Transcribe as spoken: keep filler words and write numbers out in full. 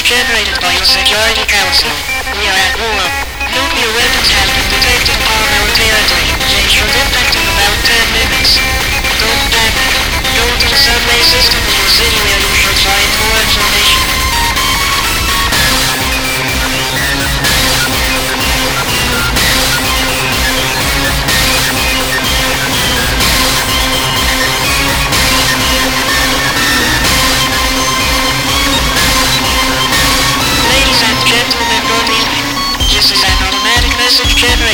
generated by your Security Council. We are at war. Nuclear weapons have been detected upon our territory. They should impact in about ten minutes. Don't panic. Go to the subway system in your city where you should find more information. Ladies and gentlemen, good evening. This is an automatic message generator.